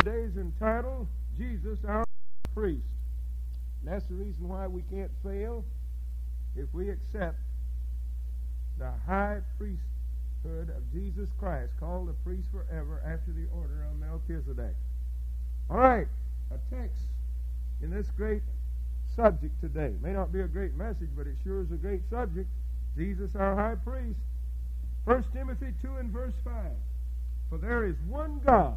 today is entitled, Jesus Our Priest. And that's the reason why we can't fail if we accept the high priesthood of Jesus Christ, called the priest forever after the order of Melchizedek. All right, a text in this great subject today. May not be a great message, but it sure is a great subject. Jesus our high priest. 1 Timothy 2 and verse 5. For there is one God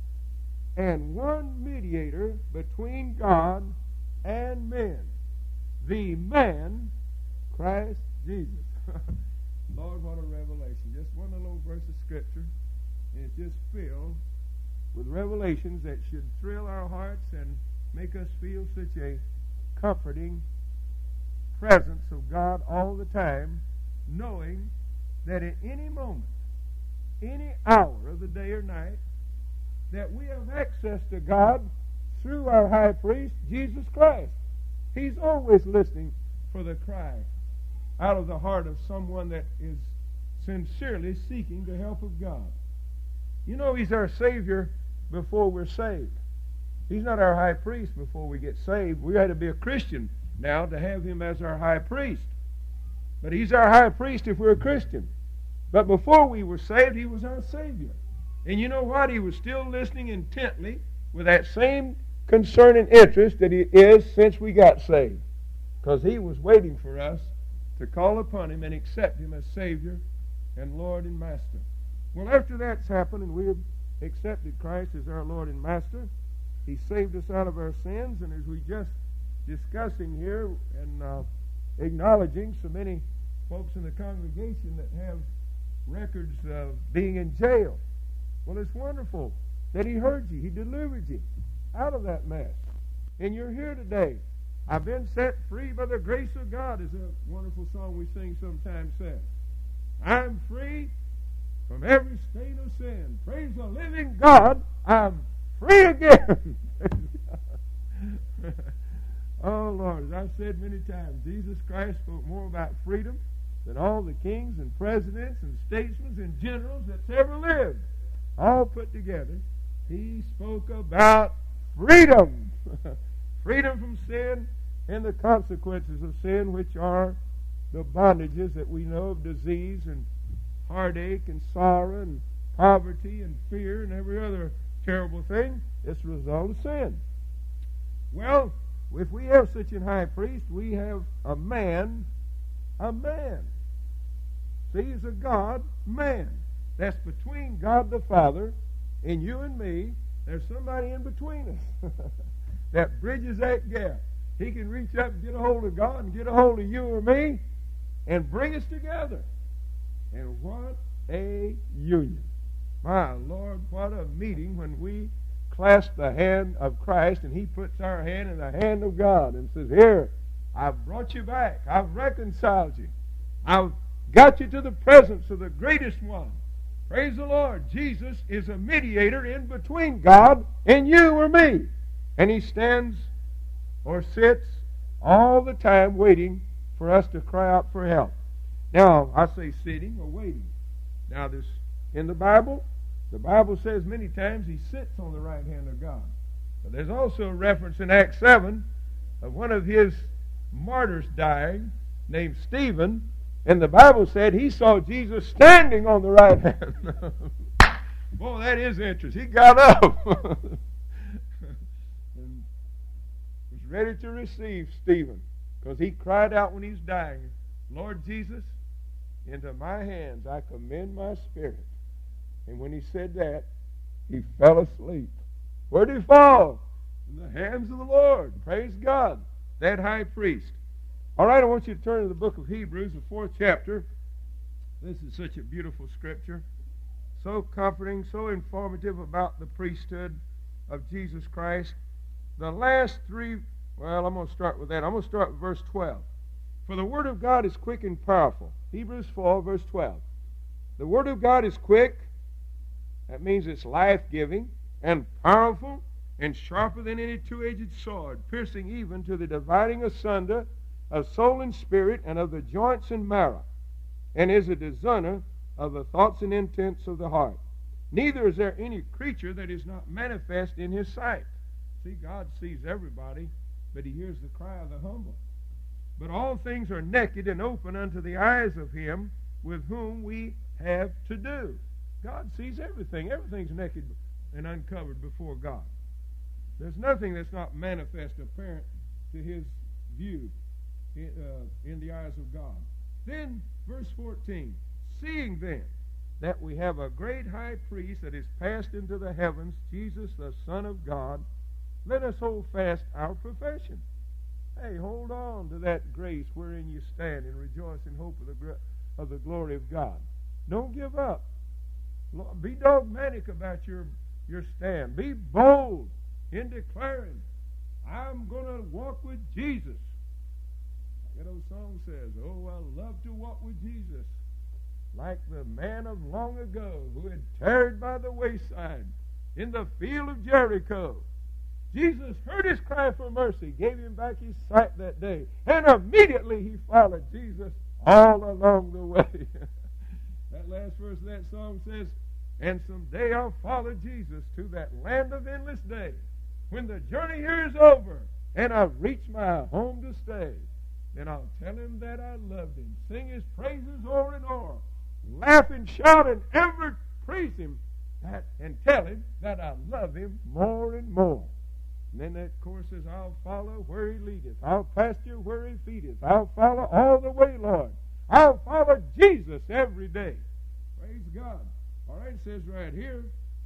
and one mediator between God and men, the man, Christ Jesus. Lord, what a revelation. Just one little verse of Scripture, and it's just filled with revelations that should thrill our hearts and make us feel such a comforting presence of God all the time, knowing that at any moment, any hour of the day or night, that we have access to God through our high priest, Jesus Christ. He's always listening for the cry out of the heart of someone that is sincerely seeking the help of God. You know, He's our Savior before we're saved. He's not our high priest before we get saved. We had to be a Christian now to have Him as our high priest. But He's our high priest if we're a Christian. But before we were saved, He was our Savior. And you know what? He was still listening intently with that same concern and interest that He is since we got saved. Because He was waiting for us to call upon Him and accept Him as Savior and Lord and Master. Well, after that's happened and we have accepted Christ as our Lord and Master, He saved us out of our sins, and as we just discussing here and acknowledging so many folks in the congregation that have records of being in jail. Well, it's wonderful that He heard you. He delivered you out of that mess. And you're here today. I've been set free by the grace of God, as a wonderful song we sing sometimes says. I'm free from every stain of sin. Praise the living God, I'm free again. Oh, Lord, as I've said many times, Jesus Christ spoke more about freedom than all the kings and presidents and statesmen and generals that's ever lived. All put together, He spoke about freedom. Freedom from sin and the consequences of sin, which are the bondages that we know of disease and heartache and sorrow and poverty and fear and every other terrible thing. It's a result of sin. Well, if we have such a high priest, we have a man. See, He's a God-man. That's between God the Father and you and me. There's somebody in between us that bridges that gap. He can reach up and get a hold of God and get a hold of you or me and bring us together. And what a union. My Lord, what a meeting when we clasp the hand of Christ and He puts our hand in the hand of God and says, here, I've brought you back. I've reconciled you. I've got you to the presence of the greatest one. Praise the Lord. Jesus is a mediator in between God and you or me. And He stands or sits all the time waiting for us to cry out for help. Now, I say sitting or waiting. Now, this in the Bible says many times He sits on the right hand of God. But there's also a reference in Acts 7 of one of His martyrs dying, named Stephen, and the Bible said he saw Jesus standing on the right hand. Boy, that is interesting. He got up and was ready to receive Stephen, because he cried out when he's dying, Lord Jesus, into my hands I commend my spirit. And when he said that, he fell asleep. Where did he fall? In the hands of the Lord. Praise God. That high priest. All right, I want you to turn to the book of Hebrews, the 4th chapter. This is such a beautiful scripture. So comforting, so informative about the priesthood of Jesus Christ. The last three, well, I'm going to start with that. I'm going to start with verse 12. For the Word of God is quick and powerful. Hebrews 4, verse 12. The Word of God is quick. That means it's life-giving and powerful and sharper than any two-edged sword, piercing even to the dividing asunder of soul and spirit and of the joints and marrow, and is a discerner of the thoughts and intents of the heart. Neither is there any creature that is not manifest in his sight. See, God sees everybody, but he hears the cry of the humble. But all things are naked and open unto the eyes of him with whom we have to do. God sees everything. Everything's naked and uncovered before God. There's nothing that's not manifest, apparent to his view in the eyes of God. Then, verse 14, seeing then that we have a great high priest that is passed into the heavens, Jesus the Son of God, let us hold fast our profession. Hey, hold on to that grace wherein you stand and rejoice in hope of the glory of God. Don't give up. Be dogmatic about your stand. Be bold in declaring, I'm going to walk with Jesus. That old song says, oh, I love to walk with Jesus, like the man of long ago who had tarried by the wayside in the field of Jericho. Jesus heard his cry for mercy, gave him back his sight that day, and immediately he followed Jesus all along the way. That last verse of that song says, and someday I'll follow Jesus to that land of endless day, when the journey here is over and I've reached my home to stay. Then I'll tell him that I loved him, sing his praises o'er and o'er, laugh and shout and ever praise him, and tell him that I love him more and more. And then that chorus says, I'll follow where he leadeth, I'll pasture where he feedeth, I'll follow all the way, Lord. I'll follow Jesus every day. Praise God. All right, it says right here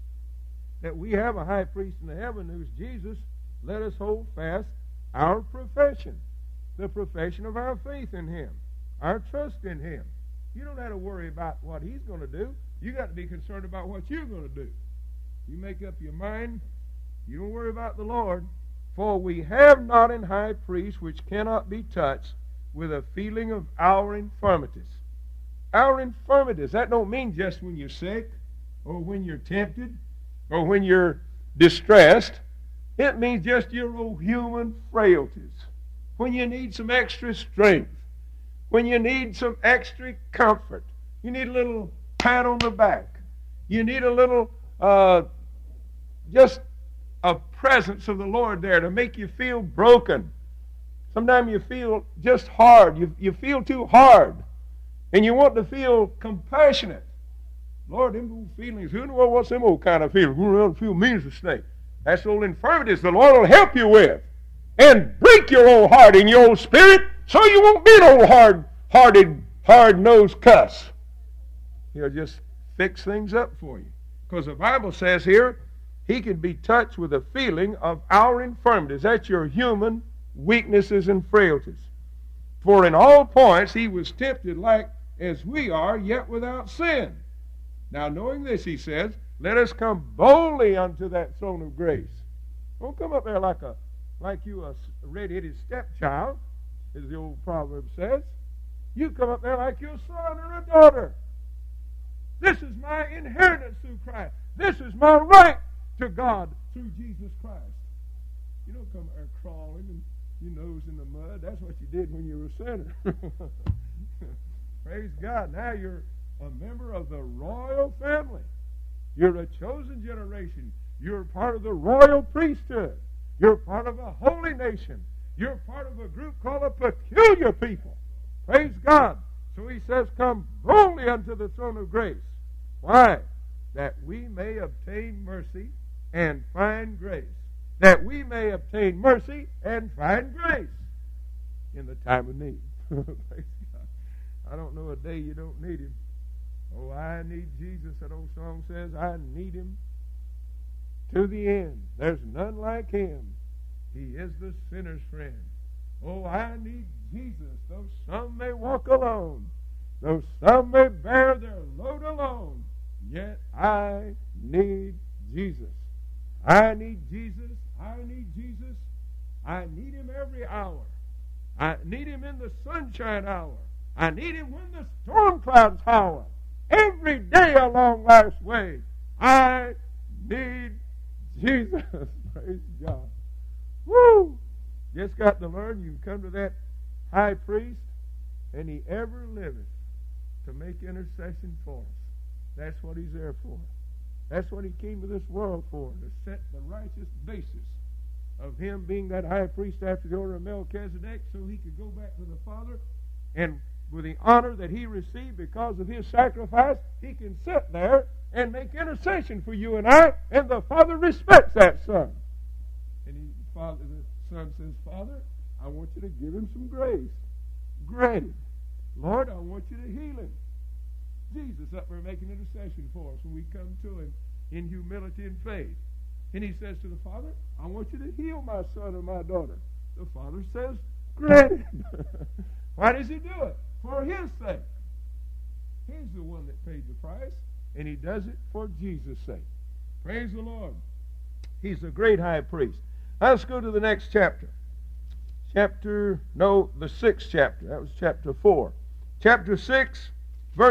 that we have a high priest in the heaven who's Jesus. Let us hold fast our profession, the profession of our faith in him, our trust in him. You don't have to worry about what he's going to do. You got to be concerned about what you're going to do. You make up your mind. You don't worry about the Lord. For we have not an high priest which cannot be touched with a feeling of our infirmities. Our infirmities, that don't mean just when you're sick or when you're tempted or when you're distressed. It means just your old human frailties. When you need some extra strength, when you need some extra comfort, you need a little pat on the back, you need a little just a presence of the Lord there to make you feel broken. Sometimes you feel just hard. You feel too hard. And you want to feel compassionate. Lord, them old feelings, who knows what's them old kind of feelings? Who knows feel mean as a snake? That's old infirmities the Lord will help you with. And break your old heart and your old spirit so you won't be an old hard-hearted, hard-nosed cuss. He'll just fix things up for you. Because the Bible says here, he can be touched with a feeling of our infirmities. That's your human weaknesses and frailties. For in all points he was tempted like as we are, yet without sin. Now knowing this, he says, let us come boldly unto that throne of grace. Don't come up there like you a red-headed stepchild, as the old proverb says. You come up there like your son or a daughter. This is my inheritance through Christ. This is my right to God through Jesus Christ. You don't come up there crawling and your nose in the mud. That's what you did when you were a sinner. Praise God. Now you're a member of the royal family. You're a chosen generation. You're part of the royal priesthood. You're part of a holy nation. You're part of a group called a peculiar people. Praise God. So he says, come boldly unto the throne of grace. Why? That we may obtain mercy and find grace. That we may obtain mercy and find grace in the time of need. Praise God. I don't know a day you don't need him. Oh, I need Jesus, that old song says. I need him to the end. There's none like him. He is the sinner's friend. Oh, I need Jesus, though some may walk alone, though some may bear their load alone, yet I need Jesus. I need Jesus. I need Jesus. I need him every hour. I need him in the sunshine hour. I need him when the storm clouds howl. Every day along life's way, I need Jesus. Praise God. Woo! Just got to learn you come to that high priest, and he ever liveth to make intercession for us. That's what he's there for. That's what he came to this world for, to set the righteous basis of him being that high priest after the order of Melchizedek, so he could go back to the Father, and with the honor that he received because of his sacrifice, he can sit there and make intercession for you and I, and the Father respects that Son. And the Son says, Father, I want you to give him some grace. Granted. Lord, I want you to heal him. Jesus up there making intercession for us when we come to him in humility and faith. And he says to the Father, I want you to heal my son or my daughter. The Father says, granted. Why does he do it? For his sake. He's the one that paid the price, and he does it for Jesus' sake. Praise the Lord. He's a great high priest. Let's go to the next chapter. The 6th chapter. That was chapter 4. Chapter 6,